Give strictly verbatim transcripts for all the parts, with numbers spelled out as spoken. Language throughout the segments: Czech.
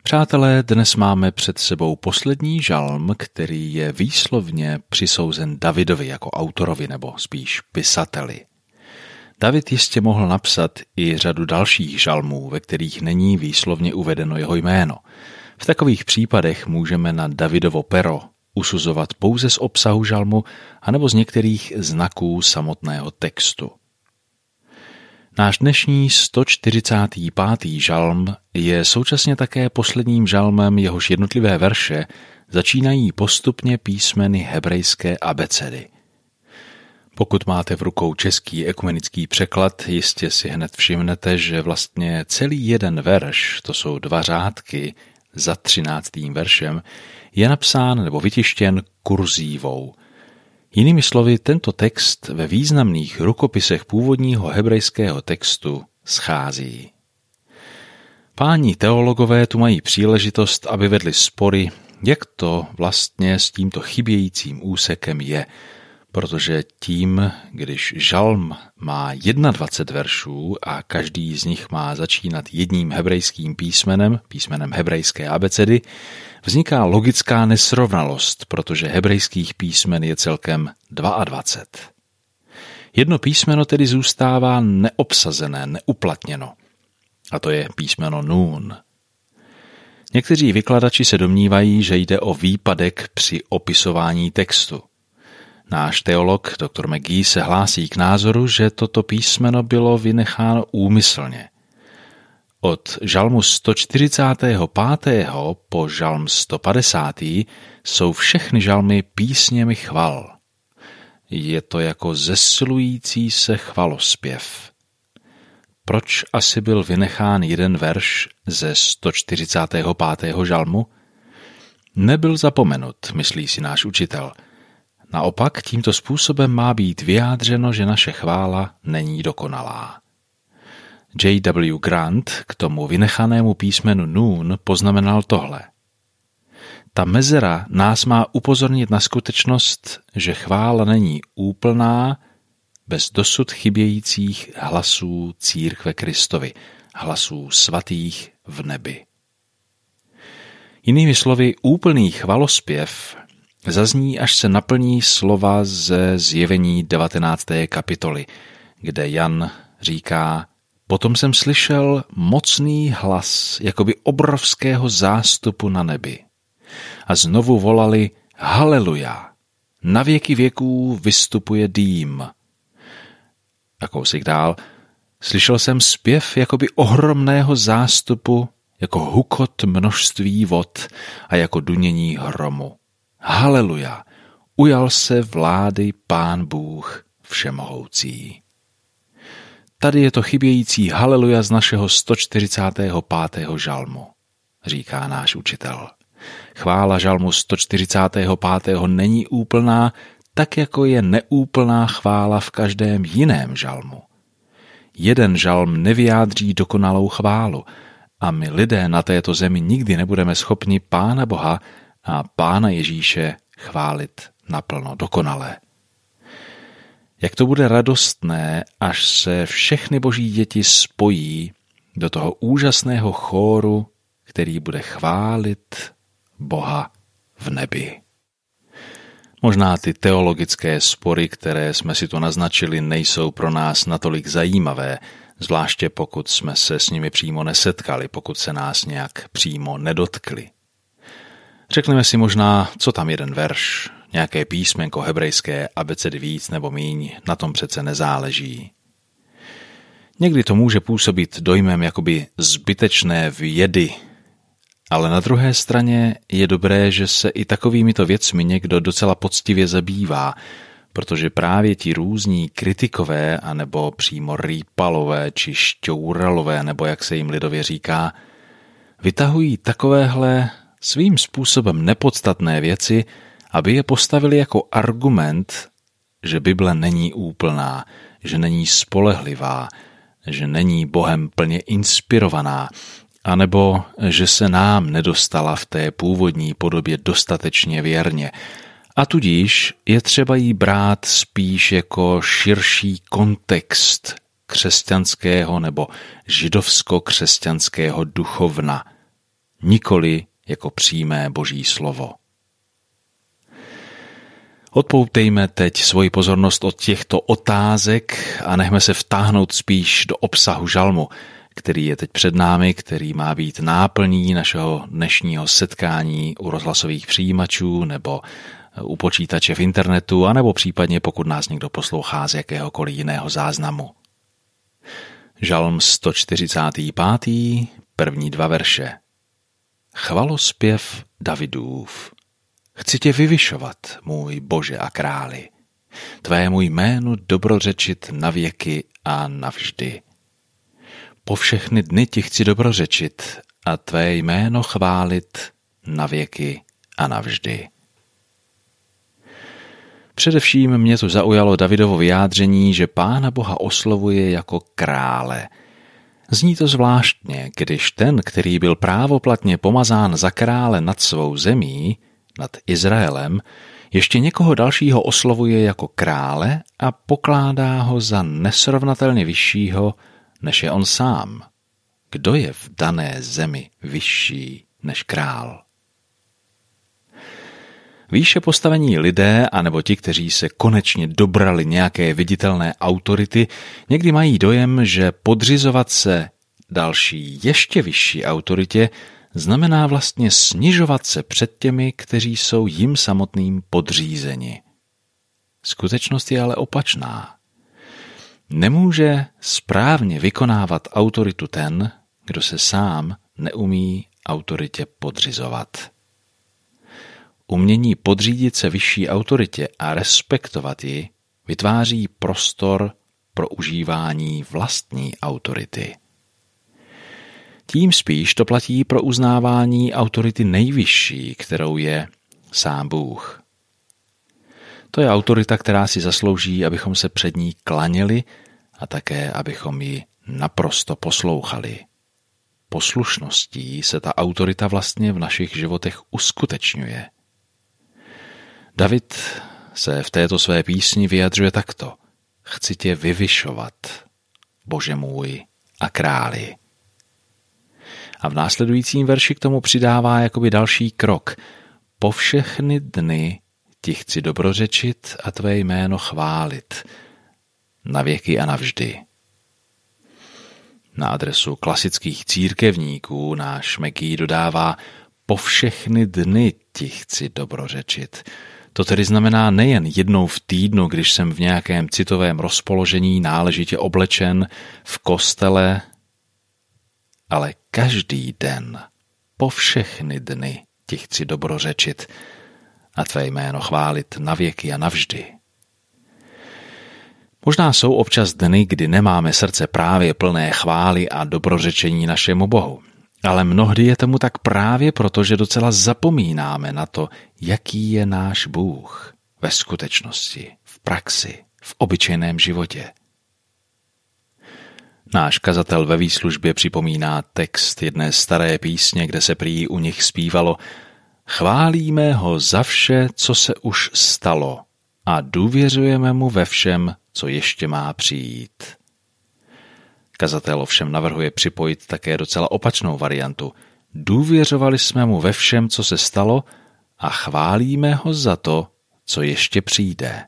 Přátelé, dnes máme před sebou poslední žalm, který je výslovně přisouzen Davidovi jako autorovi nebo spíš pisateli. David jistě mohl napsat i řadu dalších žalmů, ve kterých není výslovně uvedeno jeho jméno. V takových případech můžeme na Davidovo pero usuzovat pouze z obsahu žalmu anebo z některých znaků samotného textu. Náš dnešní sto čtyřicátý pátý žalm je současně také posledním žalmem, jehož jednotlivé verše začínají postupně písmeny hebrejské abecedy. Pokud máte v rukou český ekumenický překlad, jistě si hned všimnete, že vlastně celý jeden verš, to jsou dva řádky za třináctým veršem, je napsán nebo vytištěn kurzívou. Jinými slovy, tento text ve významných rukopisech původního hebrejského textu schází. Páni teologové tu mají příležitost, aby vedli spory, jak to vlastně s tímto chybějícím úsekem je, protože tím, když žalm má dvacet jedna veršů a každý z nich má začínat jedním hebrejským písmenem, písmenem hebrejské abecedy, vzniká logická nesrovnalost, protože hebrejských písmen je celkem dvacet dva. Jedno písmeno tedy zůstává neobsazené, neuplatněno. A to je písmeno Nun. Někteří vykladači se domnívají, že jde o výpadek při opisování textu. Náš teolog doktor McGee se hlásí k názoru, že toto písmeno bylo vynecháno úmyslně. Od žalmu sto čtyřicátého pátého po žalm sto padesátý jsou všechny žalmy písněmi chval. Je to jako zesilující se chvalospěv. Proč asi byl vynechán jeden verš ze sto čtyřicátého pátého žalmu? Nebyl zapomenut, myslí si náš učitel. Naopak tímto způsobem má být vyjádřeno, že naše chvála není dokonalá. J W Grant k tomu vynechanému písmenu Nun poznamenal tohle. Ta mezera nás má upozornit na skutečnost, že chvála není úplná bez dosud chybějících hlasů církve Kristovi, hlasů svatých v nebi. Jinými slovy, úplný chvalospěv zazní, až se naplní slova ze Zjevení devatenácté kapitoly, kde Jan říká: Potom jsem slyšel mocný hlas, jakoby obrovského zástupu na nebi. A znovu volali: Haleluja! Na věky věků vystupuje dým. A kousek dál: Slyšel jsem zpěv jakoby ohromného zástupu, jako hukot množství vod a jako dunění hromu. Haleluja! Ujal se vlády Pán Bůh všemohoucí. Tady je to chybějící haleluja z našeho sto čtyřicátého pátého žalmu, říká náš učitel. Chvála žalmu sto čtyřicátého pátého není úplná, tak jako je neúplná chvála v každém jiném žalmu. Jeden žalm nevyjádří dokonalou chválu a my lidé na této zemi nikdy nebudeme schopni Pána Boha a Pána Ježíše chválit naplno dokonale. Jak to bude radostné, až se všechny boží děti spojí do toho úžasného chóru, který bude chválit Boha v nebi. Možná ty teologické spory, které jsme si tu naznačili, nejsou pro nás natolik zajímavé, zvláště pokud jsme se s nimi přímo nesetkali, pokud se nás nějak přímo nedotkli. Řekneme si možná, co tam jeden verš, nějaké písmenko hebrejské abecedy víc nebo míň, na tom přece nezáleží. Někdy to může působit dojmem jakoby zbytečné vědy, ale na druhé straně je dobré, že se i takovýmito věcmi někdo docela poctivě zabývá, protože právě ti různí kritikové anebo přímo rýpalové či šťouralové, nebo jak se jim lidově říká, vytahují takovéhle svým způsobem nepodstatné věci, aby je postavili jako argument, že Bible není úplná, že není spolehlivá, že není Bohem plně inspirovaná, anebo že se nám nedostala v té původní podobě dostatečně věrně. A tudíž je třeba jí brát spíš jako širší kontext křesťanského nebo židovsko-křesťanského duchovna, nikoli jako přímé boží slovo. Odpoutejme teď svoji pozornost od těchto otázek a nechme se vtáhnout spíš do obsahu žalmu, který je teď před námi, který má být náplní našeho dnešního setkání u rozhlasových přijímačů nebo u počítače v internetu, anebo případně pokud nás někdo poslouchá z jakéhokoliv jiného záznamu. Žalm sto čtyřicátý pátý, první dva verše. Chvalospěv Davidův. Chci tě vyvyšovat, můj Bože a králi. Tvému jménu dobrořečit na věky a navždy. Po všechny dny ti chci dobrořečit a tvé jméno chválit na věky a navždy. Především mě tu zaujalo Davidovo vyjádření, že Pána Boha oslovuje jako krále. Zní to zvláštně, když ten, který byl právoplatně pomazán za krále nad svou zemí, nad Izraelem, ještě někoho dalšího oslovuje jako krále a pokládá ho za nesrovnatelně vyššího, než je on sám. Kdo je v dané zemi vyšší než král? Výše postavení lidé, anebo ti, kteří se konečně dobrali nějaké viditelné autority, někdy mají dojem, že podřizovat se další ještě vyšší autoritě znamená vlastně snižovat se před těmi, kteří jsou jim samotným podřízeni. Skutečnost je ale opačná. Nemůže správně vykonávat autoritu ten, kdo se sám neumí autoritě podřizovat. Umění podřídit se vyšší autoritě a respektovat ji vytváří prostor pro užívání vlastní autority. Tím spíš to platí pro uznávání autority nejvyšší, kterou je sám Bůh. To je autorita, která si zaslouží, abychom se před ní klaněli a také, abychom ji naprosto poslouchali. Poslušností se ta autorita vlastně v našich životech uskutečňuje. David se v této své písni vyjadřuje takto. Chci tě vyvyšovat, Bože můj a králi. A v následujícím verši k tomu přidává jakoby další krok. Po všechny dny ti chci dobrořečit a tvé jméno chválit. Na věky a navždy. Na adresu klasických církevníků náš Meký dodává po všechny dny ti chci dobrořečit. To tedy znamená nejen jednou v týdnu, když jsem v nějakém citovém rozpoložení náležitě oblečen v kostele, ale každý den, po všechny dny ti chci dobrořečit a tvé jméno chválit na věky a navždy. Možná jsou občas dny, kdy nemáme srdce právě plné chvály a dobrořečení našemu Bohu. Ale mnohdy je tomu tak právě proto, že docela zapomínáme na to, jaký je náš Bůh ve skutečnosti, v praxi, v obyčejném životě. Náš kazatel ve výslužbě připomíná text jedné staré písně, kde se prý u nich zpívalo Chválíme ho za vše, co se už stalo a důvěřujeme mu ve všem, co ještě má přijít. Kazatel ovšem navrhuje připojit také docela opačnou variantu. Důvěřovali jsme mu ve všem, co se stalo a chválíme ho za to, co ještě přijde.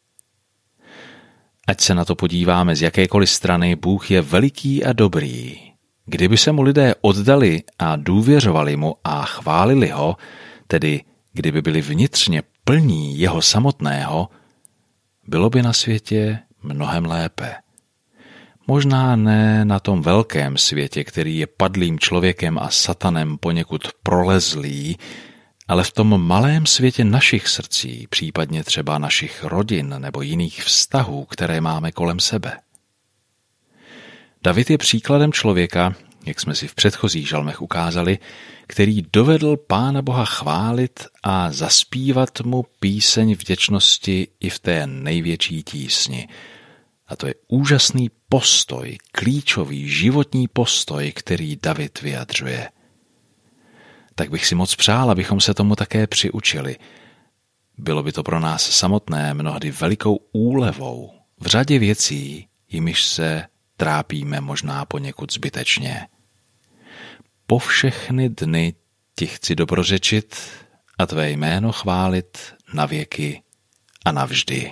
Ať se na to podíváme z jakékoliv strany, Bůh je veliký a dobrý. Kdyby se mu lidé oddali a důvěřovali mu a chválili ho, tedy kdyby byli vnitřně plní jeho samotného, bylo by na světě mnohem lépe. Možná ne na tom velkém světě, který je padlým člověkem a satanem poněkud prolezlý, ale v tom malém světě našich srdcí, případně třeba našich rodin nebo jiných vztahů, které máme kolem sebe. David je příkladem člověka, jak jsme si v předchozích žalmech ukázali, který dovedl Pána Boha chválit a zaspívat mu píseň vděčnosti i v té největší tísni. A to je úžasný postoj, klíčový životní postoj, který David vyjadřuje. Tak bych si moc přál, abychom se tomu také přiučili. Bylo by to pro nás samotné mnohdy velikou úlevou v řadě věcí, jimiž se trápíme možná poněkud zbytečně. po všechny dny ti chci dobrořečit a tvé jméno chválit na věky a navždy.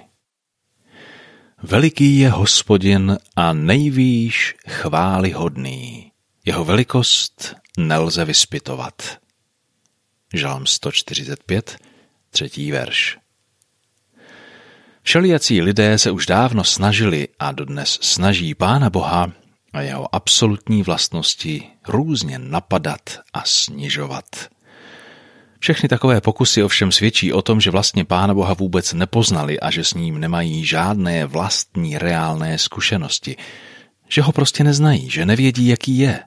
Veliký je Hospodin a nejvýš chvályhodný. Jeho velikost nelze vyspytovat. Žalm sto čtyřicet pět, třetí verš. Všelijací lidé se už dávno snažili a dodnes snaží Pána Boha a jeho absolutní vlastnosti různě napadat a snižovat. Všechny takové pokusy ovšem svědčí o tom, že vlastně Pána Boha vůbec nepoznali a že s ním nemají žádné vlastní reálné zkušenosti, že ho prostě neznají, že nevědí, jaký je.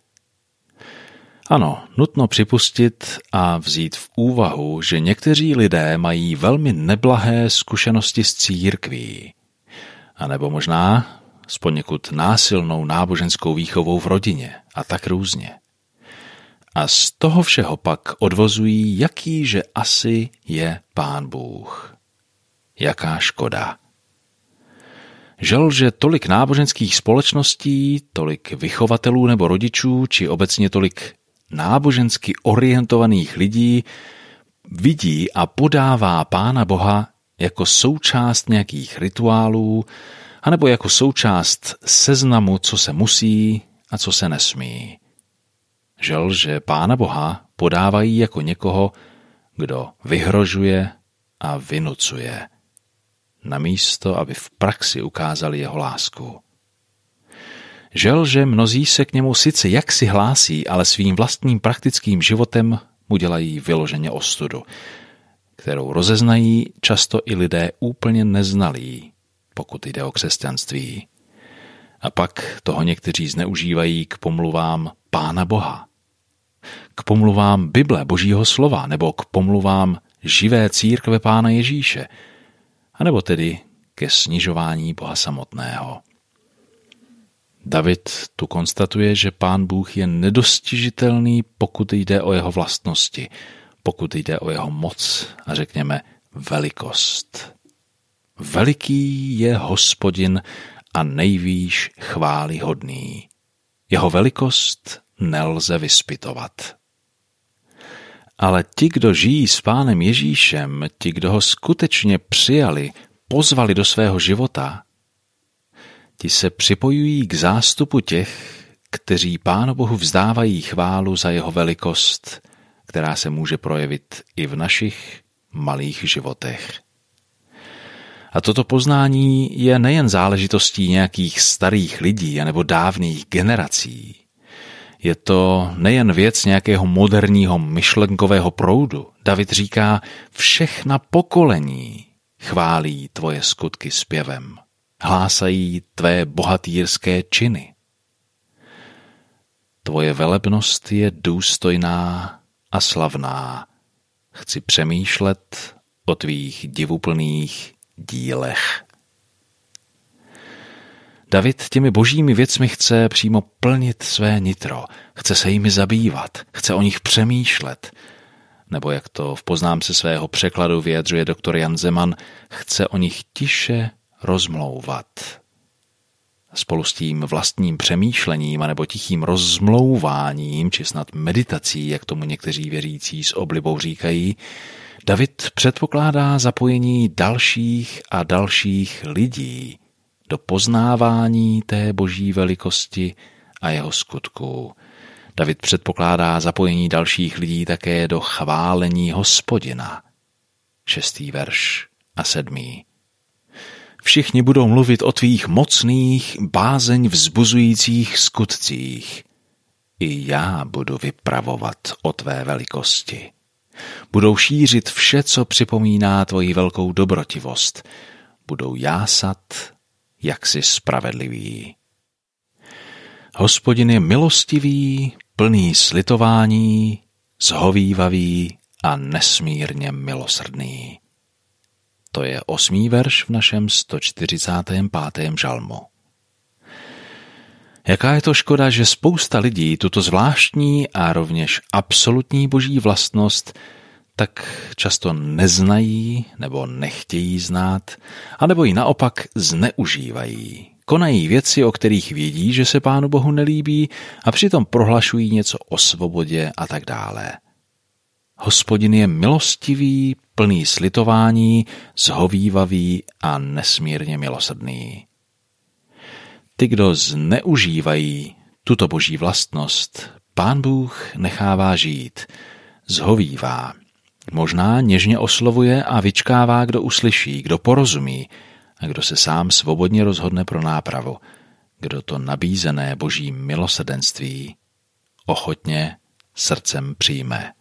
Ano, nutno připustit a vzít v úvahu, že někteří lidé mají velmi neblahé zkušenosti s církví, anebo možná s poněkud násilnou náboženskou výchovou v rodině a tak různě. A z toho všeho pak odvozují, jaký že asi je Pán Bůh. Jaká škoda. Žal, že tolik náboženských společností, tolik vychovatelů nebo rodičů, či obecně tolik nábožensky orientovaných lidí vidí a podává Pána Boha jako součást nějakých rituálů, anebo jako součást seznamu, co se musí a co se nesmí. Žel, že Pána Boha podávají jako někoho, kdo vyhrožuje a vynucuje, namísto aby v praxi ukázali jeho lásku. Žel, že mnozí se k němu sice jaksi hlásí, ale svým vlastním praktickým životem mu dělají vyloženě ostudu, kterou rozeznají často i lidé úplně neznalí, pokud jde o křesťanství. A pak toho někteří zneužívají k pomluvám Pána Boha, k pomluvám Bible, Božího slova, nebo k pomluvám živé církve Pána Ježíše, anebo tedy ke snižování Boha samotného. David tu konstatuje, že Pán Bůh je nedostižitelný, pokud jde o jeho vlastnosti, pokud jde o jeho moc a řekněme velikost. Veliký je Hospodin a nejvýš chvályhodný. Jeho velikost nelze vyspytovat. Ale ti, kdo žijí s Pánem Ježíšem, ti, kdo ho skutečně přijali, pozvali do svého života, ti se připojují k zástupu těch, kteří Pánu Bohu vzdávají chválu za jeho velikost, která se může projevit i v našich malých životech. A toto poznání je nejen záležitostí nějakých starých lidí anebo dávných generací. Je to nejen věc nějakého moderního myšlenkového proudu. David říká, všechna pokolení chválí tvoje skutky zpěvem. Hlásají tvé bohatýrské činy. Tvoje velebnost je důstojná a slavná. Chci přemýšlet o tvých divuplných dílech. David těmi božími věcmi chce přímo plnit své nitro, chce se jimi zabývat, chce o nich přemýšlet, nebo jak to v poznámce svého překladu vyjadřuje doktor Jan Zeman, chce o nich tiše rozmlouvat. Spolu s tím vlastním přemýšlením anebo tichým rozmlouváním, či snad meditací, jak tomu někteří věřící s oblibou říkají, David předpokládá zapojení dalších a dalších lidí do poznávání té boží velikosti a jeho skutků. David předpokládá zapojení dalších lidí také do chválení Hospodina. Šestý verš a sedmý. Všichni budou mluvit o tvých mocných, bázeň vzbuzujících skutcích. I já budu vypravovat o tvé velikosti. Budou šířit vše, co připomíná tvoji velkou dobrotivost. Budou jásat, jak jsi spravedlivý. Hospodin je milostivý, plný slitování, zhovívavý a nesmírně milosrdný. To je osmý verš v našem sto čtyřicátém pátém žalmu. Jaká je to škoda, že spousta lidí tuto zvláštní a rovněž absolutní boží vlastnost tak často neznají nebo nechtějí znát, anebo ji naopak zneužívají konají věci, o kterých vědí, že se Pánu Bohu nelíbí, a přitom prohlašují něco o svobodě a tak dále. Hospodin je milostivý, plný slitování, zhovívavý a nesmírně milosrdný. Ty, kdo zneužívají tuto boží vlastnost, Pán Bůh nechává žít, zhovívá. Možná něžně oslovuje a vyčkává, kdo uslyší, kdo porozumí a kdo se sám svobodně rozhodne pro nápravu, kdo to nabízené boží milosrdenství ochotně srdcem přijme.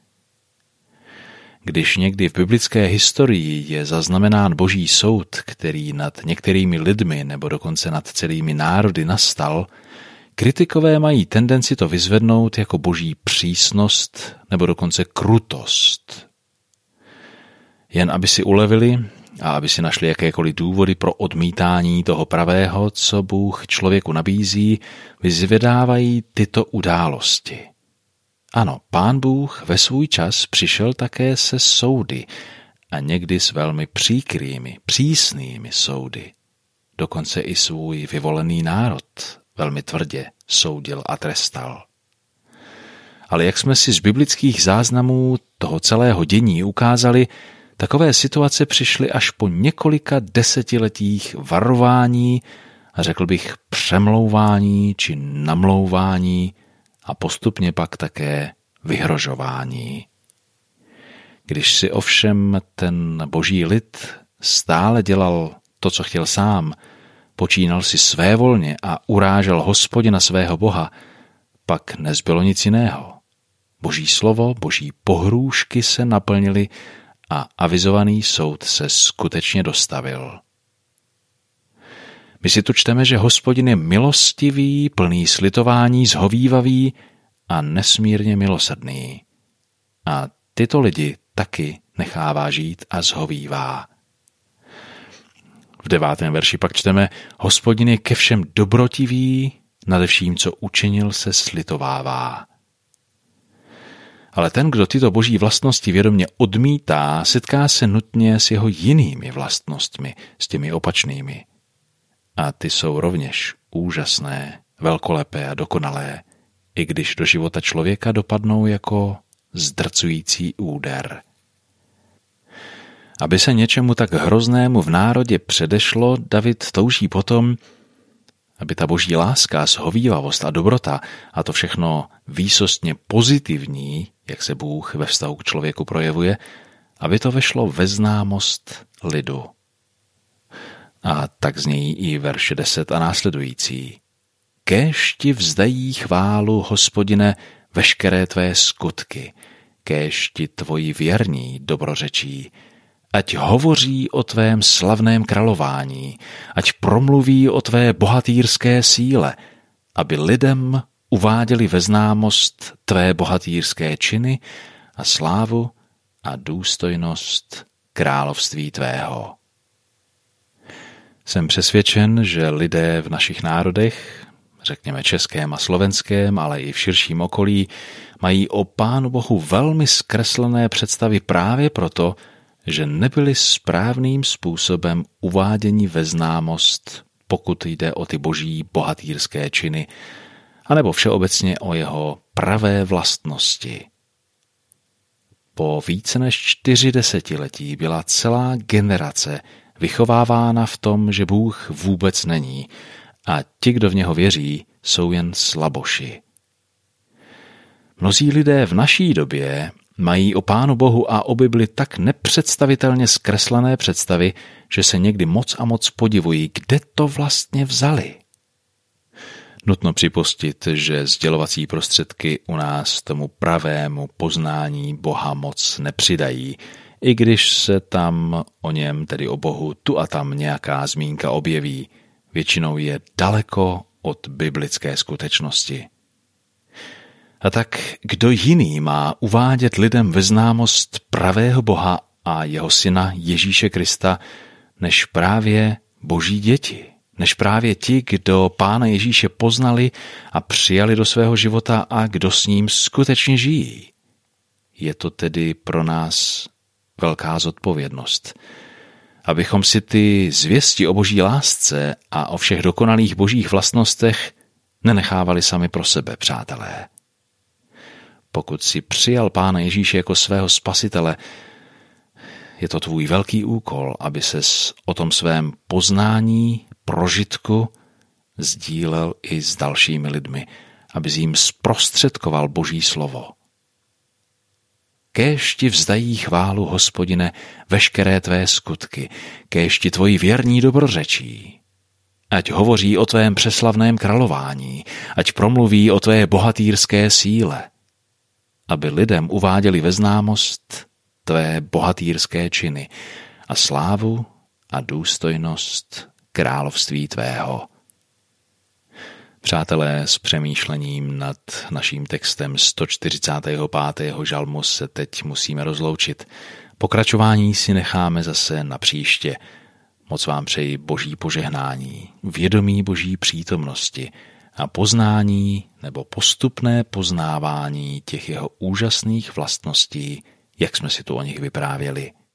Když někdy v biblické historii je zaznamenán boží soud, který nad některými lidmi nebo dokonce nad celými národy nastal, kritikové mají tendenci to vyzvednout jako boží přísnost nebo dokonce krutost. Jen aby si ulevili a aby si našli jakékoliv důvody pro odmítání toho pravého, co Bůh člověku nabízí, vyzvedávají tyto události. Ano, Pán Bůh ve svůj čas přišel také se soudy a někdy s velmi příkrými, přísnými soudy. Dokonce i svůj vyvolený národ velmi tvrdě soudil a trestal. Ale jak jsme si z biblických záznamů toho celého dění ukázali, takové situace přišly až po několika desetiletích varování a řekl bych přemlouvání či namlouvání a postupně pak také vyhrožování. Když si ovšem ten boží lid stále dělal to, co chtěl sám, počínal si svévolně a urážel Hospodina svého Boha, pak nezbylo nic jiného. Boží slovo, boží pohrůžky se naplnily a avizovaný soud se skutečně dostavil. My si tu čteme, že Hospodin je milostivý, plný slitování, zhovívavý a nesmírně milosrdný. A tyto lidi taky nechává žít a zhovívá. V devátém verši pak čteme, Hospodin je ke všem dobrotivý, nade vším, co učinil, se slitovává. Ale ten, kdo tyto boží vlastnosti vědomě odmítá, setká se nutně s jeho jinými vlastnostmi, s těmi opačnými. A ty jsou rovněž úžasné, velkolepé a dokonalé, i když do života člověka dopadnou jako zdrcující úder. Aby se něčemu tak hroznému v národě předešlo, David touží potom, aby ta boží láska, shovívavost a dobrota a to všechno výsostně pozitivní, jak se Bůh ve vztahu k člověku projevuje, aby to vešlo ve známost lidu. A tak znějí i verše deset a následující. Kéž ti vzdají chválu, Hospodine, veškeré tvé skutky, kéž ti tvoji věrní dobrořečí, ať hovoří o tvém slavném králování, ať promluví o tvé bohatýrské síle, aby lidem uváděli ve známost tvé bohatýrské činy a slávu a důstojnost království tvého. Jsem přesvědčen, že lidé v našich národech, řekněme českém a slovenském, ale i v širším okolí, mají o Pánu Bohu velmi zkreslené představy právě proto, že nebyli správným způsobem uváděni ve známost, pokud jde o ty boží bohatýrské činy, anebo všeobecně o jeho pravé vlastnosti. Po více než čtyři desetiletí byla celá generace vychovávána v tom, že Bůh vůbec není a ti, kdo v něho věří, jsou jen slaboši. Mnozí lidé v naší době mají o Pánu Bohu a o Bibli tak nepředstavitelně zkreslené představy, že se někdy moc a moc podivují, kde to vlastně vzali. Nutno připustit, že sdělovací prostředky u nás tomu pravému poznání Boha moc nepřidají, i když se tam o něm, tedy o Bohu, tu a tam nějaká zmínka objeví. Většinou je daleko od biblické skutečnosti. A tak kdo jiný má uvádět lidem ve známost pravého Boha a jeho syna Ježíše Krista, než právě boží děti, než právě ti, kdo Pána Ježíše poznali a přijali do svého života a kdo s ním skutečně žijí. Je to tedy pro nás velká zodpovědnost. abychom si ty zvěsti o boží lásce a o všech dokonalých božích vlastnostech nenechávali sami pro sebe, přátelé. Pokud si přijal Pána Ježíše jako svého spasitele, je to tvůj velký úkol, aby ses o tom svém poznání, prožitku sdílel i s dalšími lidmi, aby jim zprostředkoval Boží slovo. Kéž ti vzdají chválu, Hospodine, veškeré tvé skutky, kéž ti tvoji věrní dobrořečí. Ať hovoří o tvém přeslavném králování, ať promluví o tvé bohatýrské síle, aby lidem uváděli ve známost tvé bohatýrské činy a slávu a důstojnost království tvého. Přátelé, s přemýšlením nad naším textem sto čtyřicátého pátého žalmu se teď musíme rozloučit. Pokračování si necháme zase na příště. Moc vám přeji boží požehnání, vědomí boží přítomnosti a poznání nebo postupné poznávání těch jeho úžasných vlastností, jak jsme si tu o nich vyprávěli.